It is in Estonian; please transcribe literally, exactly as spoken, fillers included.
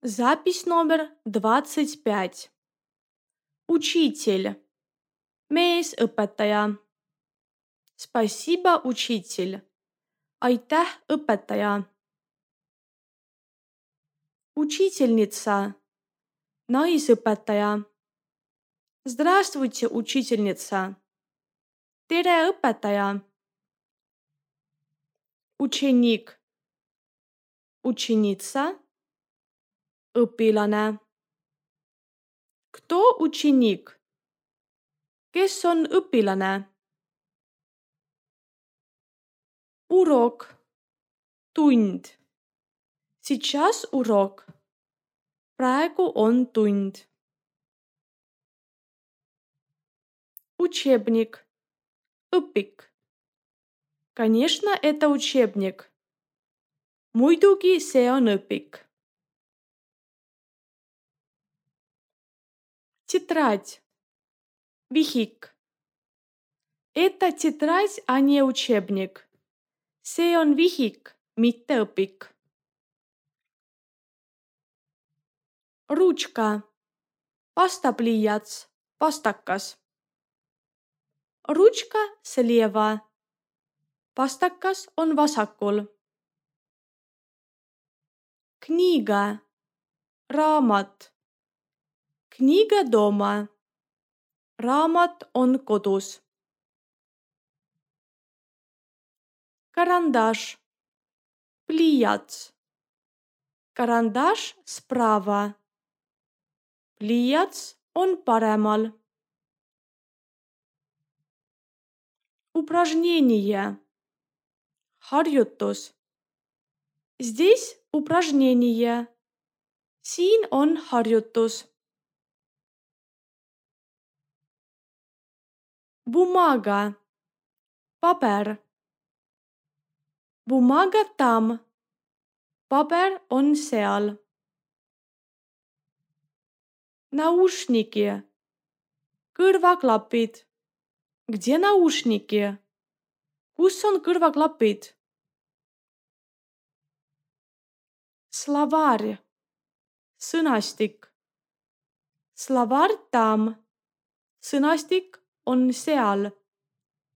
Запись номер двадцать пять. Учитель. Meesõpetaja. Спасибо, учитель. Aitäh, õpetaja. Учительница. Naisõpetaja. Здравствуйте, учительница. Tere, õpetaja. Ученик. Ученица. Õpilane. Кто ученик? Kes on õpilane? Урок. Tund. Сейчас урок. Praegu on tund. Учебник. Õpik. Конечно, это учебник. Muidugi see on õpik. Тетрадь. Vihik. Это тетрадь, а не учебник. See on vihik, mitte õpik. Ручка. Pastapliiats, pastakas. Rutška sleva. Pastakas on vasakul. Kniga. Raamat. Kniga doma. Raamat on kodus. Karandaš. Pliiats. Karandaš sprava. Pliiats on paremal. Упражнение. Harjutus. Здесь упражнение. Siin on harjutus. Bumага. Paber. Bumага tam. Paber on seal. Naušniki. Kõrvaklapid. Где наушники? Kus on kõrvaklapid? Словарь. Sõnastik. Словарь tam. Sõnastik on seal.